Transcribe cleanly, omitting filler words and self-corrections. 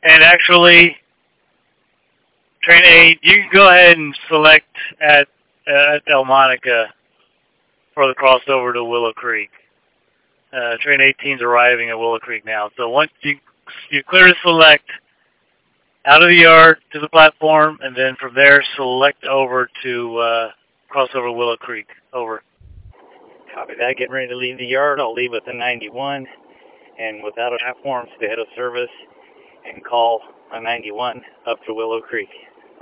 And actually, train 8, you can go ahead and select at Delmonica for the crossover to Willow Creek. Train 18's arriving at Willow Creek now. So once you clear to select out of the yard to the platform, and then from there select over to crossover Willow Creek. Over. Copy that. Getting ready to leave the yard. I'll leave with the 91 and without a platform, stay ahead of service and call a 91 up to Willow Creek.